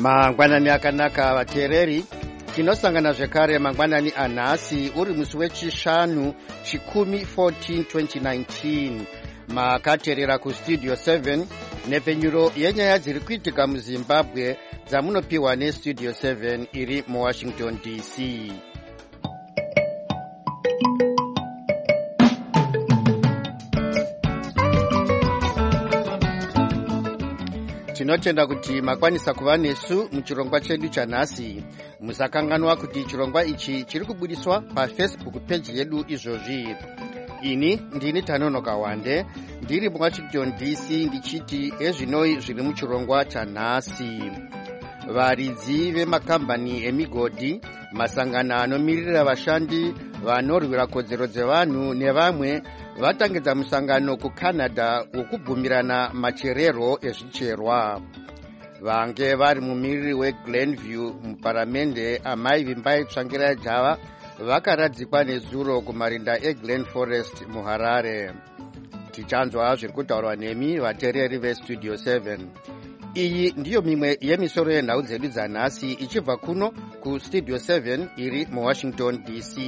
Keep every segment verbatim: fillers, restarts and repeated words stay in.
Mangwanani akanaka vateereri, tinosangana zvekare mangwanani anhasi uri musi wechishanu chikumi fourteen twenty nineteen. Makateerera kustudio seven nepfenyuro yenyaya dziri kuitika muZimbabwe dzamunopiwa nestudio seven iri muWashington D C. Tinotenda kuti makwanisa kuva nesu muchirongwa chedu chanhasi. Musakanganwa kuti chirongwa ichi chiri kubudiswa paFacebook page yedu izvozvi. Ini ndini Tanonoka Wande, ndiri muWashington D C ndichiti ezvinoi zviri muchirongwa chanhasi. Varidzi vemakambani emigodhi, masangano anomirira vashandi, vanorwira kodzero dzevanhu nevamwe vatangidza musangano kuCanada wokubvumirana macherero ezvicherwa. Vange vari mumiriri weGlenview muparamende amai Vimbai Tsvangirai Java vakaradzikwa nezuro kumarinda eGlen Forest muHarare. Tichanzwa zviri kutaurwa nemi vateereri vestudio seven. Iyi ndiyo mimwe yemisoro yenhau dzedu dzanhasi ichibva kuno kustudio seven iri muWashington D C.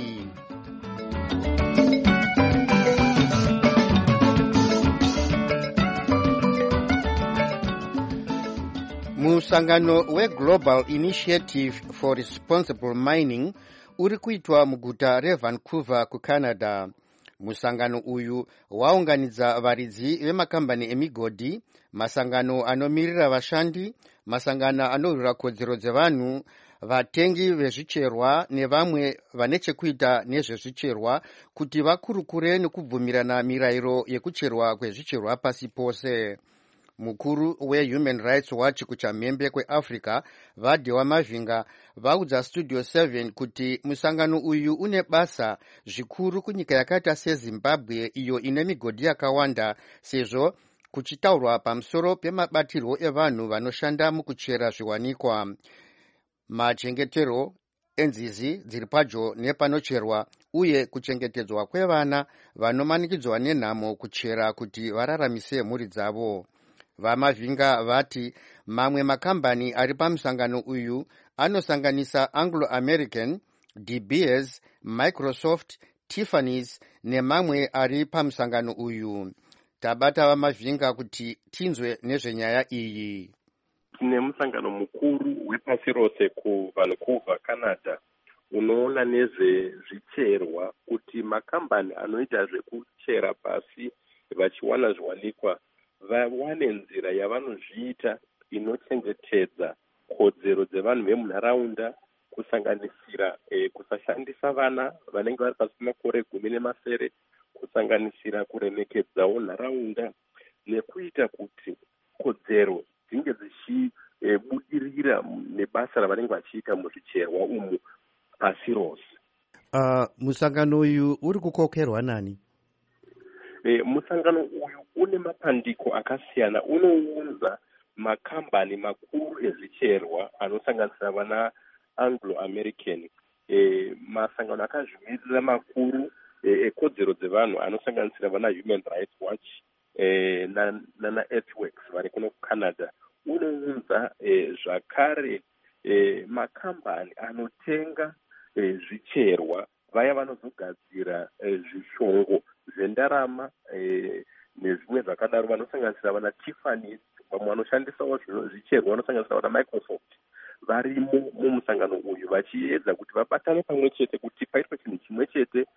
Musangano weGlobal Initiative for Responsible Mining uri kuitwa muguta reVancouver kuCanada. Musangano uyu waunganidza varidzi vemakambani emigodhi, masangano anomirira vashandi, masangano anorwira kodzero dzevanhu, vatengi vezvicherwa nevamwe vane chekuita nezvezvicherwa kuti vakurukure nekubvumirana mirayiro yekucherwa kwezvicherwa pasi pose. Mukuru weHuman Rights Watch kuchamhembe kweAfrica Vadhewa Mavinga vaudza Studio seven kuti musangano uyu une basa zvikuru kunyika yakaita seZimbabwe iyo ine migodhi yakawanda, sezvo kuchitaurwa pamusoro pemabatirwo evanhu vanoshanda mukuchera zviwanikwa, machengetero enzizi dziri padyo nepanocherwa uye kuchengetedzwa kwevana vanomanikidzwa nenhamo kuchera kuti vararamise mhuri dzavo. VaMavinga vati mamwe makambani ari pamusangano uyu anosanganisa Anglo American, De Beers, Microsoft, Tiffany's nemamwe ari pamusangano uyu. Tabata VaMavinga kuti tinzwe nezvenyaya iyi. Tine musangano mukuru wepasi rose kuVancouver, Canada, unoona nezvezvicherwa kuti makambani anoita zvekuchera pasi vachiwana zviwanikwa vawane nzira yavanozviita inochengetedza kodzero dzevanhu vemunharaunda, kusanganisira eh, kusashandisa vana vanenge vari pasi pemakore gumi nemasere, kusanganisira kuremekedzawo nharaunda nekuita kuti kodzero dzinge dzichibudirira eh, nebasa ravanenge vachiita muzvicherwa umu pasi rose. Uh, musangano uyu uri kukokerwa nani? E, musangano uyu une mapandiko akasiyana. Unounza makambani makuru ezvicherwa anosanganisira vana Anglo American, e, masangano akazvimirira makuru ekodzero e, dzevanhu anosanganisira vana Human Rights Watch e, na, nana Earthworks vari kuno kuCanada. Unounza e, zvakare e, makambani anotenga e, zvicherwa, vaya vanozogadzira e, zvishongo zvendarama e, nezvimwe zvakadaro vanosanganisira vana Tiffany's, vamwe vanoshandisawo zvicherwa vanosanganisira vana Microsoft, varimo mumusangano uyu vachiedza kuti vabatane pamwe chete kuti paitwe chinhu chimwe chete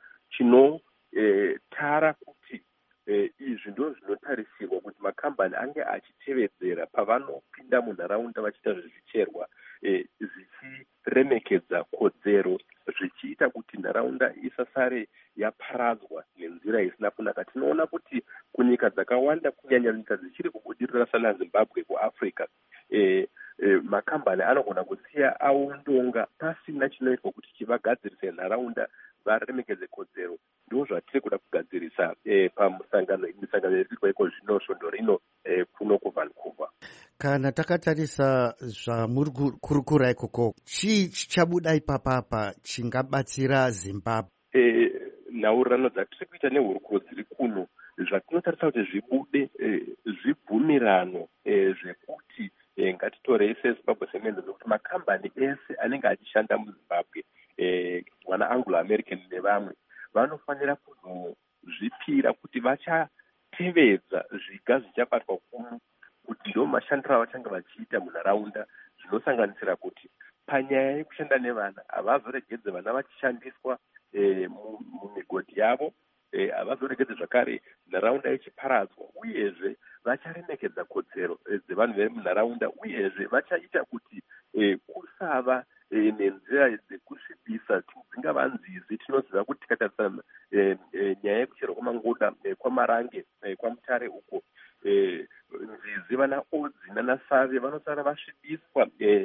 chinotara e, kuti e, izvi ndo zvinotarisirwa kuti makambani ange achitevedzera pavanopinda munharaunda vachiita zvezvicherwa, e, zvichiremekedza kodzero, zvichiita kuti nharaunda isasare yaparadzwa nenzira isina kunaka. Tinoona kuti kunyika dzakawanda, kunyanya nyika dzichiri kubudirira sana Zimbabwe kuAfrica, e, e, makambani anogona kusiya aundonga pasina chinoitwa kuti chivagadzirise nharaunda varemekedze kodzero. Ndizvo zvatiri kuda kugadzirisa e, pamusangano misangano iripo iko zvino svondo rino e, kuno kuVancouver. Kana takatarisa zvamuri kurukura ikoko, chii chichabuda ipapapa chingabatsira Zimbabwe? E, nhaurirano dzatiri kuita nehurukuro dziri kuno, zvatinotarisa kuti zvibude e, zvibvumirano e, zvekuti e, ngatitorei sezimbabwe cement zvokuti makambani ese anenge achishanda muzimbabwe wana anglo american nevamwe vanofanira kuzozvipira kuti vachatevedza zviga zvichabatwa kuno kuti ndo mashandiro avachange vachiita munharaunda, zvinosanganisira kuti panyaya yekushanda nevana havazoregedze vana vachishandiswa mumigodhi yavo, havazoregedze zvakare nharaunda ichiparadzwa, uyezve vacharemekedza kodzero dzevanhu vemunharaunda, uyezve vachaita kuti kusava nenzira dzekusvibisa dzingava nzizi. Tinoziva kuti tikatarisana nyaya yekucherwa kwamangoda kwamarange kwamutare uko, nzizi vana odzi nanasave vanosara vasvibiswa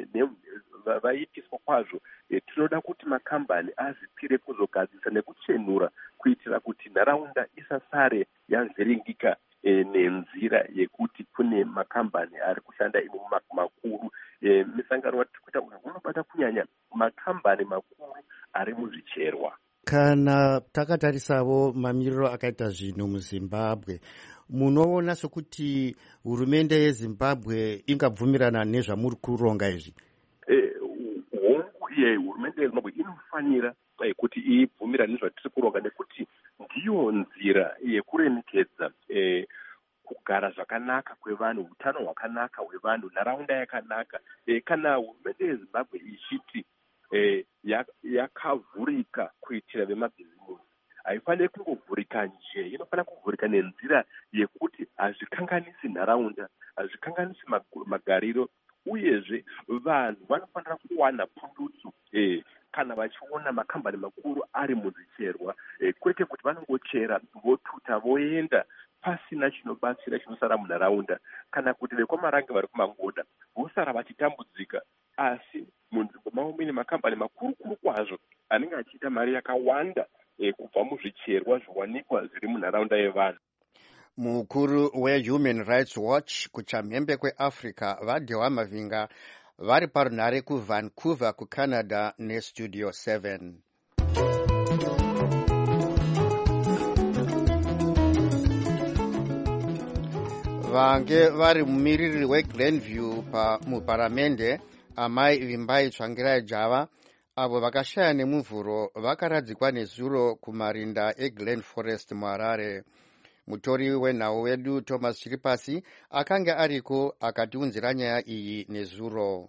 vaipiswa kwazvo. Tinoda kuti makambani azvipire kuzogadzisa nekuchenura kuitira kuti nharaunda isasare yanzviringika nenzira yekuti kune makambani ari kushanda imo makuru. Misangano watiri kuita uyu unobata kunyanya makambani makuru ari muzvicherwa. Kana takatarisawo mamiriro akaita zvinhu muZimbabwe, munoona sokuti hurumende yeZimbabwe ingabvumirana nezvamuri kuronga izvi? Hongu iye hurumende yeZimbabwe inofanira kuti ibvumirane nezvatiri kuronga, nekuti ndiyo nzira yekuremekedza kugara zvakanaka kwevanhu, utano hwakanaka hwevanhu, nharaunda yakanaka. Kana hurumende yeZimbabwe ichiti yakavhurika kuitira vemabhizimusi, haifaniri kungovhurika nje, inofanira kuvhurika nenzira yekuti hazvikanganisi nharaunda, hazvikanganisi magariro, uyezve vanhu vanofanira kuwana pundutso kana vachiona makambani makuru ari muzicherwa, kwete kuti vanongochera votuta voenda pasina chinobatsira chinosara munharaunda, kana kuti vekwamarange vari kumangoda vosara vachitambudzika, asi munzvimbo mavo muine makambani makuru kuru kwazvo anenge achiita mari yakawanda kubva muzvicherwa zviwanikwa zviri munharaunda yevanhu. Mukuru weHuman Rights Watch kuchamhembe kweAfrica Vadhewa Mavinga vari parunhare kuVancouver kuCanada neStudio seven. Vange vari mumiriri weGlenview muparamende amai Vimbai Tsvangirai Java avo vakashaya nemuvhuro vakaradzikwa nezuro kumarinda eGlen Forest muHarare. Mutori wenhau wedu Thomas Chiripasi akanga ariko akatiunzira nyaya iyi nezuro.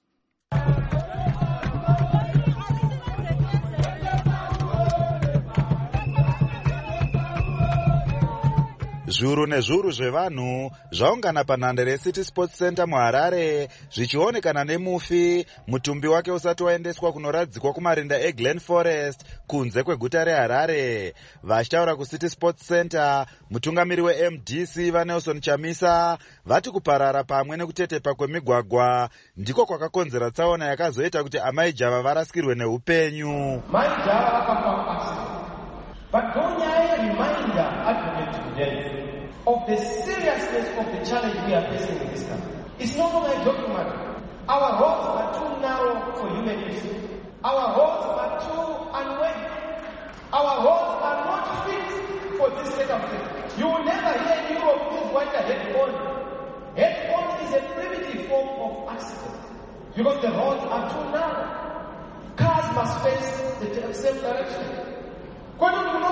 Zviuru nezviuru zvevanhu zvaungana panhandare yeCity Sports Center muHarare zvichionekana nemufi mutumbi wake usati waendeswa kunoradzikwa kumarinda eGlen Forest kunze kweguta reHarare. Vachitaura kuCity Sports Center, mutungamiri weM D C vaNelson Chamisa vati kuparara pamwe nekutetepa kwemigwagwa ndiko kwakakonzera tsaona yakazoita kuti amai Java varasikirwe neupenyu. Mai Java vakapamba. But don't I remind the advocate today of the seriousness of the challenge we are facing in this country? It's no longer a joking matter. Our roads are too narrow for human use. Our roads are too unwide. Our roads are not fit for this circumstance. You will never hear in Europe use what a head-on. Head-on is a primitive form of accident because the roads are too narrow. Cars must face the same direction. We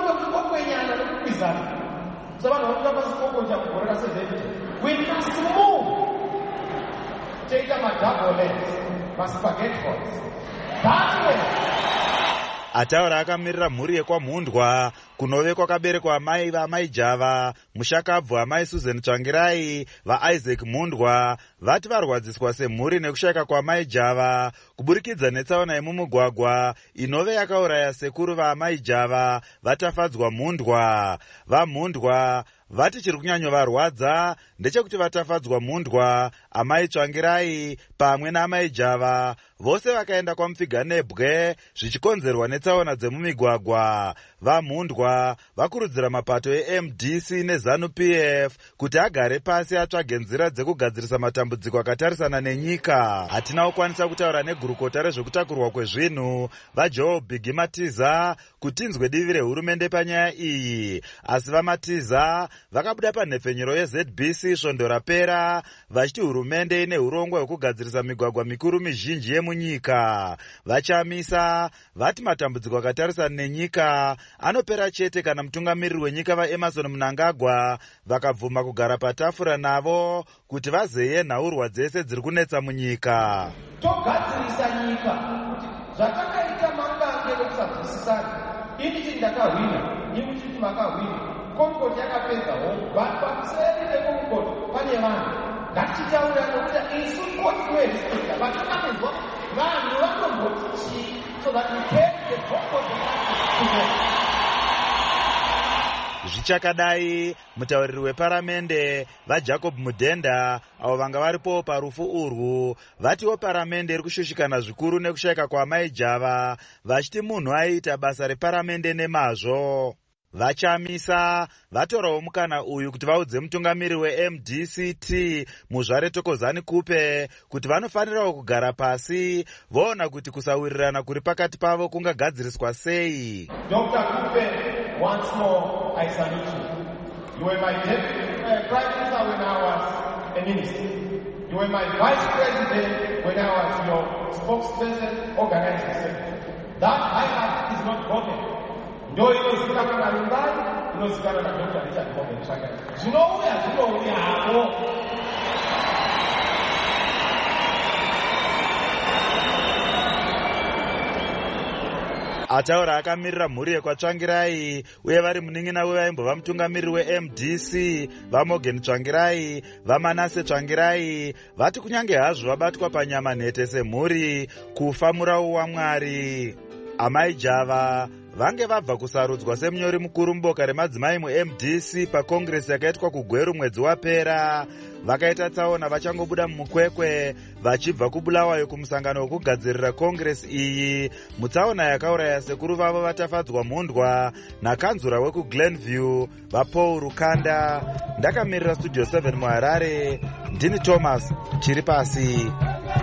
must move. Take them a double lens. Must forget what. That way. Ataura akamirira mhuri yekwamhundwa kunove kwakaberekwa amai vaamai Java, mushakabvu amai Susan Tsvangirai, vaIsaac Mhundwa vati varwadziswa semhuri nekushayika kwamai Java kuburikidza netsaona yemumugwagwa inove yakauraya sekuru vaamai Java vatafadzwa Mhundwa. VaMhundwa vati chiri kunyanyovarwadza ndechekuti vatafadzwa Mhundwa, amai Tsvangirai pamwe naamai Java vose vakaenda kwamupfiganebwe zvichikonzerwa netsaona dzemumigwagwa. Vamhundwa vakurudzira mapato eM D C neZANU-P F kuti agare pasi atsvage nzira dzekugadzirisa matambudziko akatarisana nenyika. Hatina kukwanisa kutaura negurukota rezvekutakurwa kwezvinhu vaJoe Biggie Matiza kuti inzwe divi rehurumende panyaya iyi, asi vaMatiza vakabuda panhepfenyuro yeZ B C svondo rapera vachiti hurumende ine urongwa hwekugadzirisa migwagwa mikuru mizhinji yemunyika. Vachamisa vati matambudziko akatarisana nenyika anopera chete kana mutungamiriri wenyika vaEmerson Mnangagwa vakabvuma kugara patafura navo kuti vazeye nhaurwa dzese dziri kunetsa munyika. Togadzirisa nyika zvakakaita mangange nekusabvisisana. Ini ndakahwina, ini kuti makahwina. Concord yakapedza hongu, vanhu pakuseri peConcord pane vanhu. Ngatichitaura nokuti isu kotiwezvika vakakamizwa vanhu vanomboti chii so that we take the Concord together. Zvichakadai, mutauriri weparamende vaJacob Mudenda avo vanga varipo parufu urwu vatiwo paramende iri kushushikana zvikuru nekushayika kwaamai Java vachiti munhu aiita basa reparamende nemazvo. Vachamisa vatorawo mukana uyu kuti vaudze mutungamiriri weM D C T Muzvare Tokozani Kupe kuti vanofanirawo kugara pasi voona kuti kusawirirana kuri pakati pavo kungagadziriswa sei. Doctor Kupe, once more I salute you. You were my deputy uh, prime minister when I was a minister. You were my vice president when I was your spokesperson, organizer. That highlight is not broken. Ndio inosikana na Rundani, inosikana na Doctor Richard Kombe Shaka. Zinouya, zinouya hapo. Ataura akamirira mhuri yekwaTsvangirai uye vari munin'ina wevaimbova mutungamiriri weM D C vaMorgan Tsvangirai vaManase Tsvangirai vati kunyange hazvo vabatwa panyama nhete semhuri kufa murau waMwari. Amai Java vange vabva kusarudzwa semunyori mukuru muboka remadzimai muM D C pakongresi yakaitwa kuGweru mwedzi wapera. Vakaita tsaona vachangobuda mumukwekwe vachibva kubulawayo kumusangano wekugadzirira kongresi iyi, mutsaona yakauraya sekuru vavo vatafadzwa mhundwa nakanzura wekuGlenview vaPaul Rukanda. Ndakamirira Studio seven muHarare, ndini Thomas chiri pasi.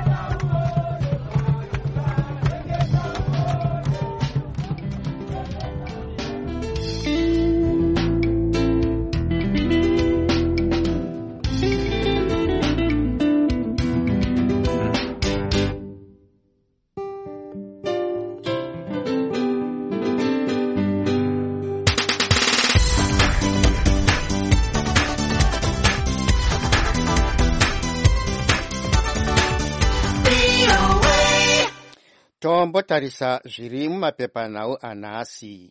Tombotarisa zviri mumapepanhau anhasi.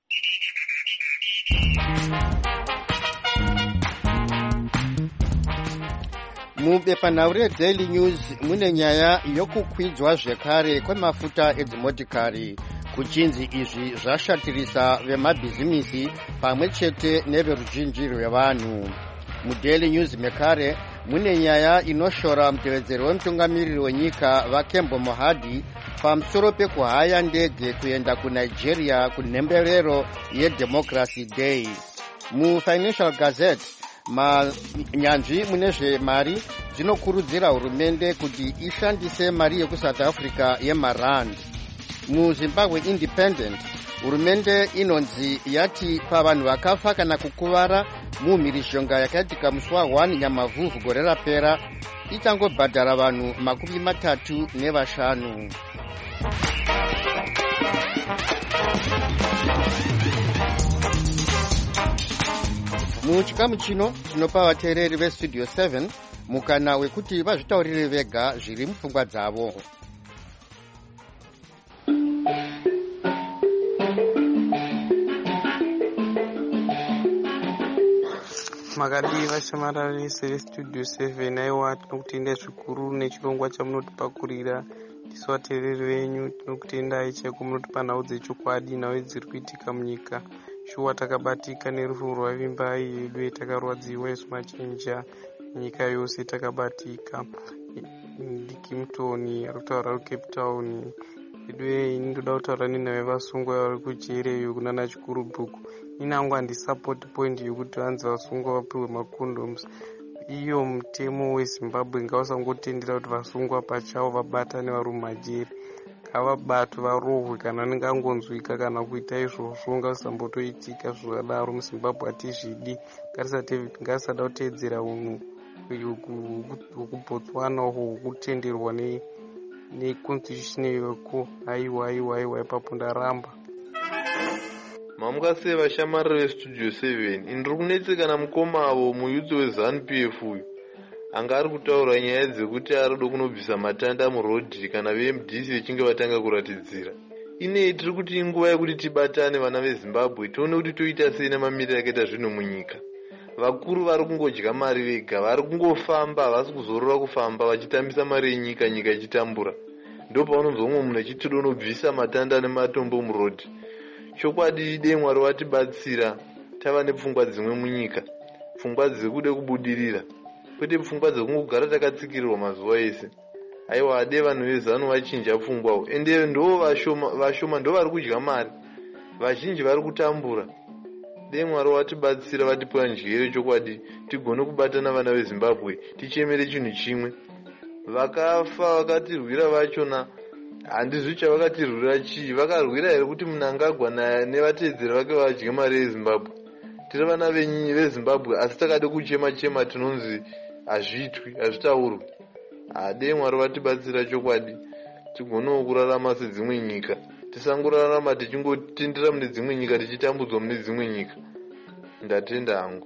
Mubepanhau reDaily News mune nyaya yokukwidzwa zvekare kwemafuta edzimotikari kuchinzi izvi zvashatirisa vemabhizimisi pamwe chete neveruzhinji rwevanhu. MuDaily News mekare mune nyaya inoshora mutevedzeri wemutungamiriri wenyika vaKembo Mohadi pamusoro pekuhaya ndege kuenda kuNigeria kunhemberero yeDemocracy Day. MuFinancial Gazette manyanzvi mune zvemari dzinokurudzira hurumende kuti ishandise mari yekuSouth Africa yemarand. MuZimbabwe Independent hurumende inonzi yati pavanhu vakafa kana kukuvara mumhirizhonga yakaitika musi wa1 Nyamavhuvhu gore rapera ichangobhadhara vanhu makumi matatu nevashanu. Muchikamu chino tinopa vateereri veStudio seven mukana wekuti vazvitaurire vega zviri mupfungwa dzavo. Makadiva shamararisi veStudio seven aiwa tinokutendai zvikuru nechirongwa chamunotipakurira. Tisu vateereri venyu tinokutendai chaiko munotipa nhau dzechokwadi, nhau dziri kuitika munyika. Shuwa takabatika nerufu rwavimbai yedu takarwadziwa isu machinja nyika yose takabatika. ndikimtoni ari kutaura kucape town. Idwe ini ndoda kutaura nenhau yevasungwa vari kujereyo kunana Chikurubhuku. Ini hangu handisupport point yokuti vanzi vasungwa vapiwe macondoms. Iyo mutemo weZimbabwe ngausangotendera kuti vasungwa pachavo vabatane vari mumajere. Ngavabatwe varohwe kana vanenge angonzwika kana kuita izvozvo, ngavasambotoitika zvakadaro muZimbabwe. Hatizvidi, ngatisada kuteedzera unhu hwekubotswana uhwo hwokutenderwa neconstitution yoko. Aiwa aiwa aiwa, ipapo ndaramba. Mamukasei vashamariri vestudio seven. Ini ndiri kunetsekana mukoma avo muyudzi weZANU P F uyu anga ari kutaura nyaya dzekuti ari kuda kunobvisa matanda murodhi kana veM D C vechinge vatanga kuratidzira. Inei tiri kuti inguva yekuti tibatane vana veZimbabwe tione kuti toita sei nemamiriro akaita zvinhu munyika. Vakuru vari kungodya mari vega, vari kungofamba, havasi kuzorora kufamba vachitambisa mari yenyika, nyika ichitambura. Ndo paunonzomwe munhu achiti donobvisa matanda nematombo murodhi. Chokwadi dei Mwari watibatsira tava nepfungwa dzimwe munyika, pfungwa dzekude kubudirira, kwete pfungwa dzekungogara takatsikirirwa mazuva ese. Aiwa, ade vanhu veZANU vachinja pfungwawo, ende ndo vashoma vashoma ndo vari kudya mari, vazhinji vari kutambura. Dei Mwari watibatsira vatipa njere chokwadi tigone kubatana vana veZimbabwe tichemere chinhu chimwe. Vakafa vakatirwira vachona handizvi chavakatirwira chii, vakarwira here kuti Mnangagwa nevateedzeri vake vadye mari yeZimbabwe. Tiri vana veZimbabwe asi takade kuchema chema tinonzi hazviitwi, hazvitaurwi. Dei Mwari vatibatsira chokwadi tigonewo kurarama sedzimwe nyika, tisangorarama tichingotendera mune dzimwe nyika tichitambudzwa mune dzimwe nyika. Ndatenda hangu.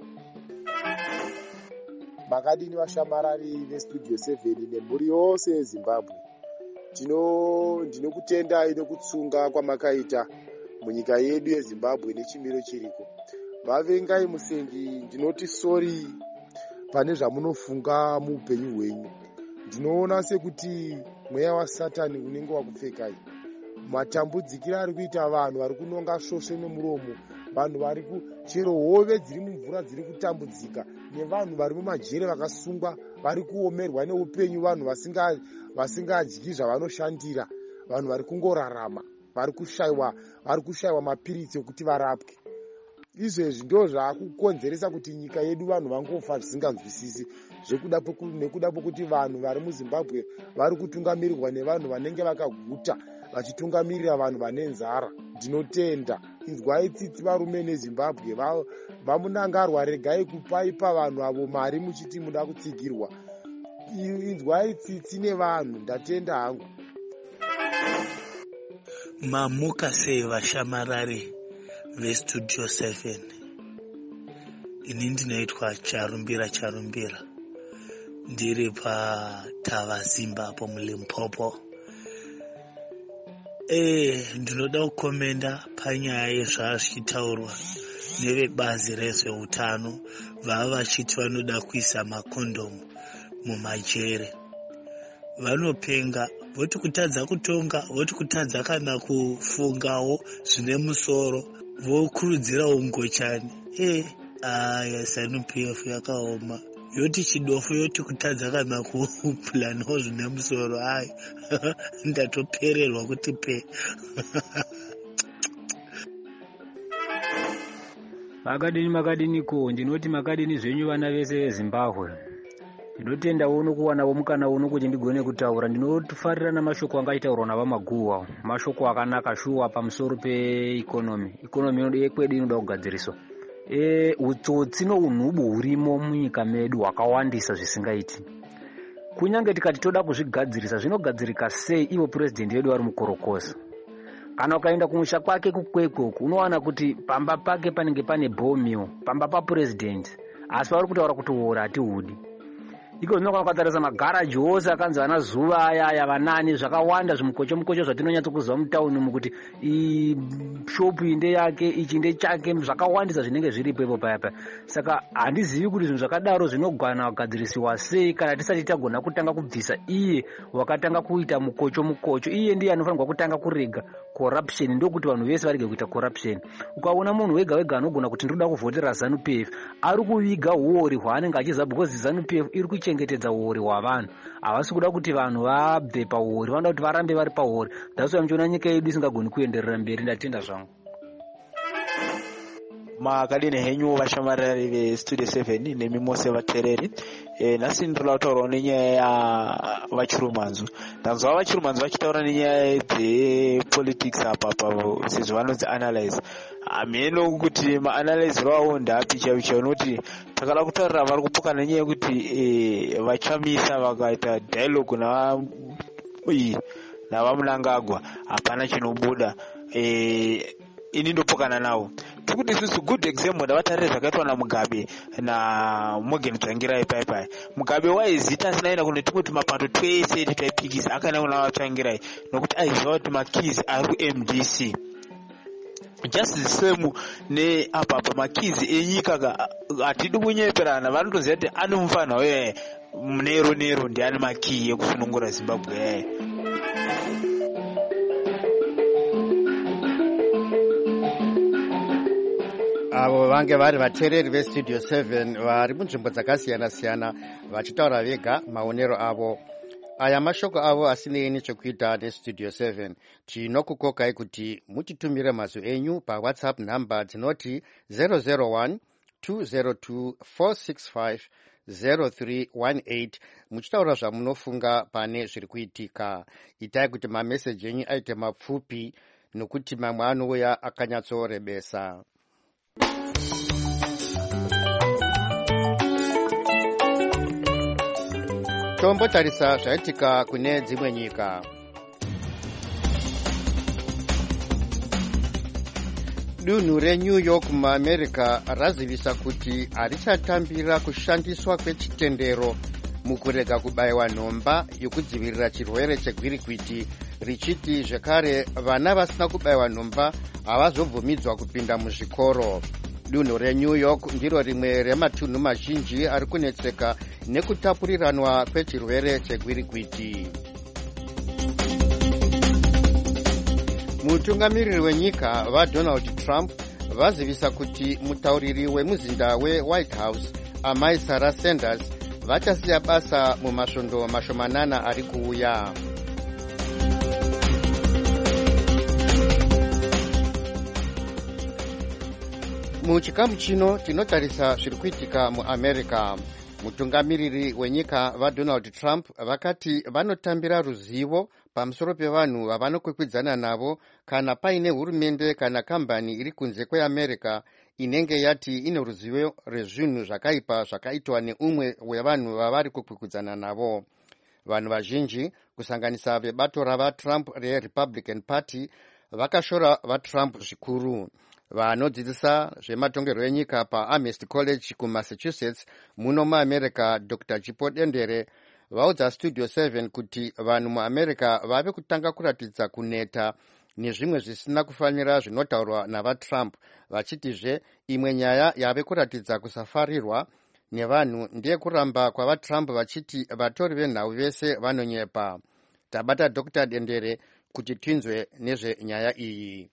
Makadini vashamarari vestudio seven nemhuri yose yeZimbabwe. Tino ndinokutendai nokutsunga kwamakaita munyika yedu yeZimbabwe nechimiro chiriko. Vavengai musengi, ndinoti sorry pane zvamunofunga muupenyu hwenyu. Ndinoona sekuti mweya waSatani unenge wakupfekai. Matambudzikira ari kuita vanhu vari kunonga svosve nemuromo, vanhu vari kuchero hove dziri mumvura dziri kutambudzika, nevanhu vari mumajere vakasungwa vari kuomerwa neupenyu, vanhu vasinga vasingadyi zvavanoshandira, vanhu vari kungorarama, vari kushayiwa vari kushayiwa mapiritsi okuti varapwe. Izvezvi ndo zvaakukonzeresa kuti nyika yedu vanhu vangofa zvisinganzwisisi, zvekuda nekuda pokuti vanhu vari muZimbabwe vari kutungamirirwa nevanhu vanenge vakaguta, vachitungamirira vanhu vane nzara. Ndinotenda, inzwai tsitsi varume neZimbabwe, vamunangarwa, regai kupaipa vanhu avo mari muchiti muda kutsigirwa. Inzwai tsitsi nevanhu, ndatenda hangu. Mamukasei vashamarari vestudio seven. Ini ndinoitwa Charumbira Charumbira, ndiri paTava Zimbabwe muLimpopo. Eh, ndinoda kukomenda panyaya yezvazvichitaurwa nevebazi rezveutano, vava vachiti vanoda kuisa makondomu mumajere. Vanopenga, voti kutadza kutonga, voti kutadza kana kufungawo zvine musoro, vokurudzira ungochani. Eh, aya ZANU P F yakaoma. Yoti chidofo, yoti kutadza kana kuplanawo zvine musoro. Ai, ndatopererwa kuti pe. Makadini makadini ko, ndinoti makadini zvenyu vana vese veZimbabwe. Ndinotenda uno kuwanawo mukana uno kuti ndigone kutaura. Ndinofarira namashoko angaitaurwa navamaguwa, mashoko akanaka shuwa pamusoro peikonomi. Ikonomi yekwedu inoda kugadziriswa. E, utsotsi nounhubu hurimo munyika medu hwakawandisa zvisingaiti. Kunyange tikati toda kuzvigadzirisa, zvinogadzirika sei ivo president vedu vari mukorokosa? Kana ukaenda kumusha kwake kukwekwo, unowana kuti pamba pake panenge pane bomio, pamba papresident, asi vari kutaura kuti hora hatihudi. Iko zvinoka ukatarisa magaraji ose akanzi vana zuva aya aya vanani, zvakawanda zvimukocho mukocho zvatinonyatso kuziva mutauni umu kuti shopu inde yake ichi nde chake, zvakawandisa zvinenge zviripo ipo paya paya. Saka handizivi kuti zvinhu zvakadaro zvinogwana kugadzirisiwa sei kana tisati tagona kutanga kubvisa iye wakatanga kuita mukocho mukocho. Iye ndiye anofanirwa kutanga kurega corruption, ndokuti vanhu vese varege kuita corruption. Ukaona munhu wega wega anogona kuti ndoda kuvhotera ZANU P F ari kuviga uori hwaanenge achiziva, because ZANU P F iri kucha kuchengetedza uori hwavanhu. Havasi kuda kuti vanhu vabve pauori, vanoda kuti varambe vari pauori. That's why muchiona nyika yedu isingagoni kuenderera mberi. Ndatenda zvangu. Makadini henyu vashamarari vestudio seven nemi mose vatereri. E, nhasi ndinoda kutaurawo nenyaya yavachirumanzu. Ndanzwa vachirumanzu vachitaura nenyaya dzepolitics apa apa sezvo vanodzi analyze. Hameno kuti maanalyzero avo ndapi chaivo chaivo noti takada kutaurira vari kupuka nenyaya yekuti e, vachamisa vakaita dialogue na navamunangagwa hapana chinobuda. E, ini ndopokana navo. Tikuti isusu good example ndavatarire zvakaitwa naMugabe naMorgan Tsvangirai paipai. Mugabe waizita asinaenda kune tumwe tumapato twese taipikisa akaenda kuna Tsvangirai nokuti aiziva kuti makeys ari ku-M D C. Just the same ne apa makeys enyika hatidi kunyeperana, vanotoziva kuti ane mufana we nero nero ndiani makey ekusunungura Zimbabwe. Avo vange vari vateereri vestudio seven vari munzvimbo dzakasiyana siyana vachitaura vega maonero avo. Aya mashoko avo asinei nechekuita nestudio seven. Tinokukokai kuti mutitumire mazwi enyu pawhatsapp nhamba dzinoti zero zero one two zero two four six five zero three one eight muchitaura zvamunofunga pane zviri kuitika. Itai kuti mameseji enyu aite mapfupi nokuti mamwe anouya akanyatsorebesa. Tombotarisa zvaitika kune dzimwe nyika. Dunhu reNew York muAmerica razivisa kuti harichatambira kushandiswa kwechitendero mukurega kubayiwa nhomba yokudzivirira chirwere chegwirikwiti, richiti zvekare vana vasina kubayiwa nhomba havazobvumidzwa kupinda muzvikoro. Dunhu reNew York ndiro rimwe rematunhu mazhinji ari kunetseka nekutapuriranwa kwechirwere chegwirikwiti. Mutungamiriri wenyika vaDonald Trump vazivisa kuti mutauriri wemuzinda weWhite House amai Sarah Sanders vachasiya basa mumasvondo mashomanana ari kuuya. Muchikamu chino tinotarisa zviri kuitika muAmerica. Mutungamiriri wenyika vaDonald Trump vakati vanotambira ruzivo pamusoro pevanhu vavanokwikwidzana navo kana paine hurumende kana kambani iri kunze kweAmerica inenge yati ine ruzivo rezvinhu zvakaipa zvakaitwa neumwe wevanhu vavari kukwikwidzana navo. Vanhu vazhinji kusanganisa vebato ravaTrump reRepublican Party vakashora vaTrump zvikuru. Vanodzidzisa zvematongerwo enyika paAmherst College kuMassachusetts muno muAmerica Doctor Chipo Dendere vaudza Studio seven kuti vanhu muAmerica vave kutanga kuratidza kuneta nezvimwe zvisina kufanira zvinotaurwa navaTrump, vachitizve imwe nyaya yave kuratidza kusafarirwa nevanhu ndiye kuramba kwavaTrump vachiti vatori venhau vese vanonyepa. Tabata Doctor Dendere kuti tinzwe nezvenyaya iyi.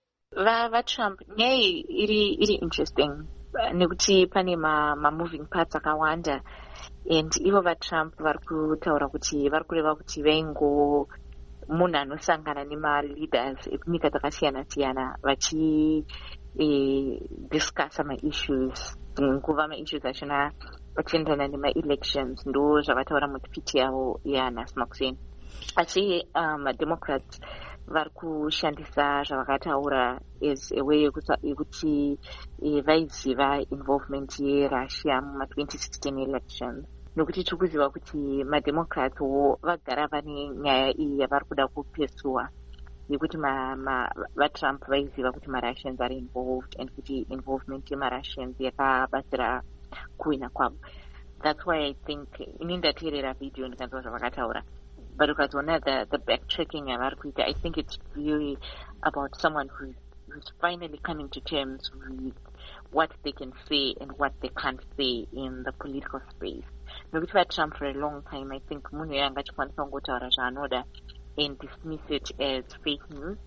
Va va Trump nyaya iri iri interesting nekuti pane ma, ma moving parts akawanda, and ivo va Trump vari kutaura kuti vari kureva kuti vaingo munhu anosangana nema leaders ekunyika dzakasiyana siyana vachi eh, discussa ma issues nguva ma issues achona achiendana nema elections ndo zvavataura mutipiti yavo yanhasi makuseni. Asi uh, maDemocrats vari kushandisa zvavakataura as a way yekuti vaiziva involvement yeRussia muma twenty sixteen elections, nokuti tiri kuziva kuti maDemocrats wo vagara vane nyaya iyi yavari kuda kupesuwa yekuti vaTrump vaiziva kuti maRussians are involved and kuti involvement yemaRussians yakabatsira kuwina kwavo. That's why I think ini ndateerera video ndikanzwa zvavakataura. But ukazoona the, the backtracking yavari kuita, I think it's really about someone who's, who's finally coming to terms with what they can say and what they can't say in the political space. Nokuti vaTrump for a long time, I think munhu yanga achikwanisa kungotaura zvaanoda and dismiss it as fake news.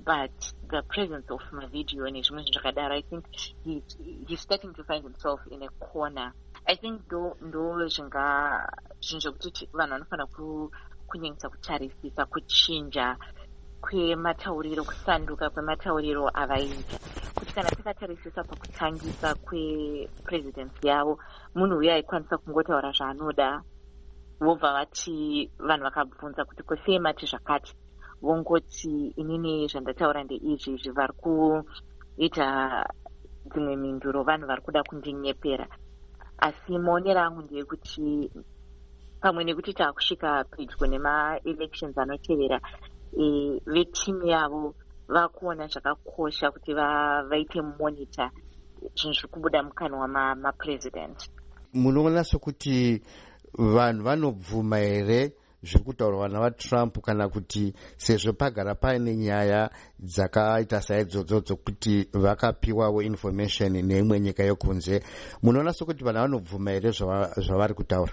but the presence of mavideo nezvimwe zvinhu zvakadaro, I think he, he's starting to find himself in a corner. I think ndo ndo zvinga zvinhu zvekuti vanhu vanofanira kunyanyisa kutarisisa kuchinja kwematauriro, kusanduka kwematauriro avaita, kuti kana takatarisisa pakutangisa kwepresidency yavo, munhu uyo aikwanisa kungotaura zvaanoda, vobva vati vanhu vakabvunza kuti kwesei mati zvakati, vongoti inini zvandataura ndeizvi izvi, vari kuita dzimwe minduro, vanhu vari kuda kundinyepera. Asi maonero angu ndeyekuti pamwe nekuti taakusvika pedyo nema-elections anotevera, e, vetimu yavo vakuona zvakakosha kuti vaite monitor zvinhu zviri kubuda mukanwa mapresident. Munoona sokuti vanhu vanobvuma here zviri kutaurwa navatrump, kana kuti sezvo pagara paine nyaya dzakaita saidzodzo dzokuti vakapiwawo information neimwe nyika yokunze, munoona sokuti vanhu vanobvuma here zvavari kutaura?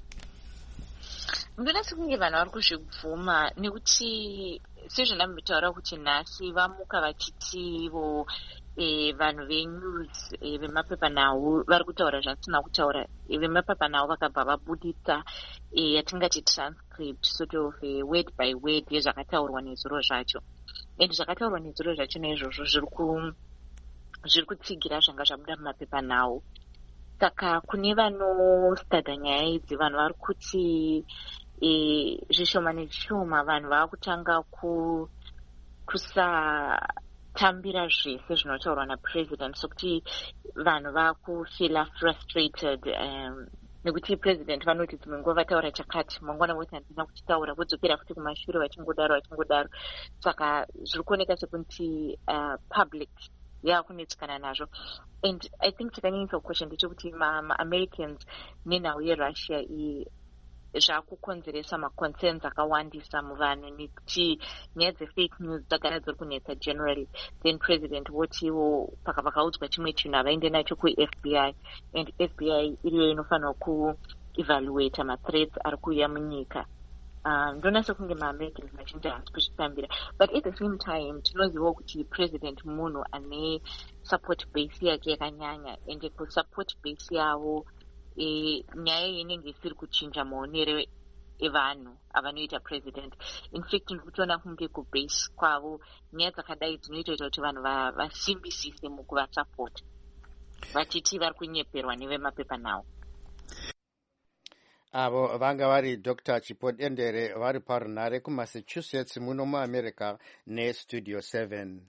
Ndinoona sekunge vanhu vari kuzvibvuma, nekuti sezvandambotaura kuti nhasi vamuka vachiti ivo E, vanhu venews e, vemapepanhau vari kutaura zvatisina kutaura. E, vemapepanhau vakabva vabuditsa e, yatingati transcript, sort of e, word by word yezvakataurwa nezuro zvacho, and zvakataurwa nezuro zvacho naizvozvo zviri kutsigira zvanga zvabuda mumapepanhau. Saka kune vanostada nyaya idzi, vanhu vari kuti e, zvishoma nezvishoma vanhu vaakutanga ku kusa tambira zvese zvinotaurwa napresident, sokuti vanhu vakufila frustrated um, nekuti president vanoti dzimwe nguva vataura chakati, mangwana voti handina kuchitaura, vodzokera futi kumashure vachingodaro vachingodaro. Saka zviri kuoneka sekuti uh, public yakunetsikana nazvo. And I think chakanyanyisa kukosha ndechekuti ma-Americans nenhau yeRussia iyi zvakukonzeresa maconcerns akawandisa muvanhu, nekuti nyaya dzefake news dzagara dziri kunetsa generally. Then president votiwo paka vakaudzwa chimwe chinhu havaende nacho kuF B I, and F B I iriyo inofanira kuevaluata mathreats ari kuuya munyika. Uh, ndona sekunge ma-Americans vazhinji hasi kuzvitambira, but at the same time tinozivawo kuti president munhu ane support base yake yakanyanya, ende kusupport base yavo E, nyaya inenge isiri kuchinja maonero evanhu avanoita president. In fact ndikutoona kunge kubase kwavo nyaya dzakadai dzinoita kuti vanhu vasimbisise mukuvasupport, vachiti vari kunyeperwa nevemapepanhau. Avo vanga vari Doctor Chipodendere vari parunare kuMassachusetts muno muAmerica neStudio seven.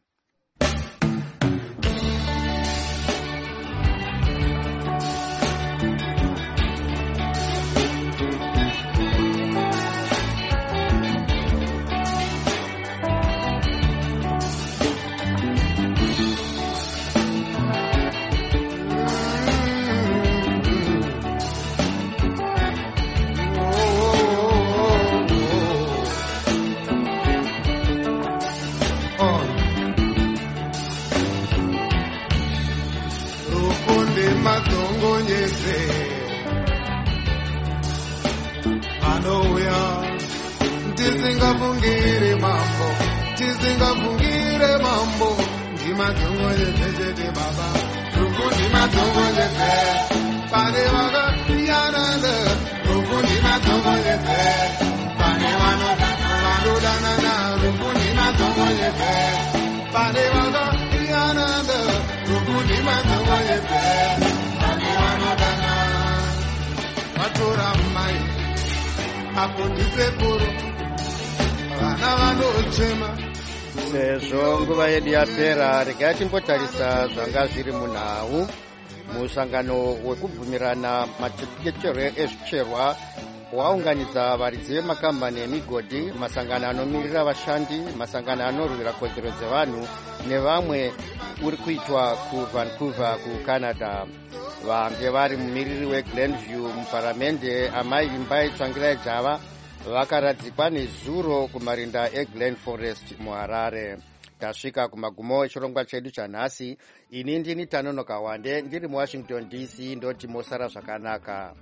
Anouya tisingavungire mambo, tisingavungire mambo, ndimadhongonyezezete baba, ruku ndimadhongonyeze, pane vakayanana, ruku ndimadhongonyeze, pane vanodanana, ruku ndimadhongonyeze, pane vakayanana, ruku ndimadhongonyeze, pane vanodana, vatora mai apo ndisekuru vana vanochema. Sezvo nguva yedu yapera, regai timbotarisa zvanga zviri munhau. Musangano wekubvumirana machengetero ezvicherwa waunganidza varidzi vemakambani emigodhi, masangano anomirira vashandi, masangano anorwira kodzero dzevanhu nevamwe uri kuitwa kuVancouver kuCanada. Vange vari mumiriri weGlenview muparamende, amai Vimbai Tsvangirai Java vakaradzikwa nezuro kumarinda eGlen Forest muHarare. Tasvika kumagumo echirongwa chedu chanhasi. Ini ndini Tanonoka Wande ndiri muWashington D C, ndoti mosara zvakanaka.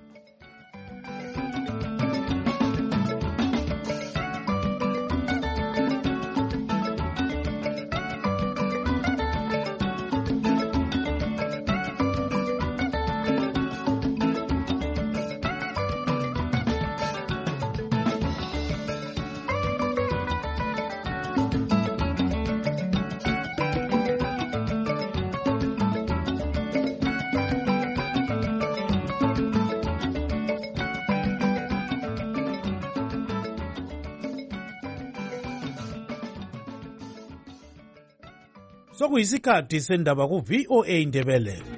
sokuyisikhathi sendaba ku-V O A Ndebele.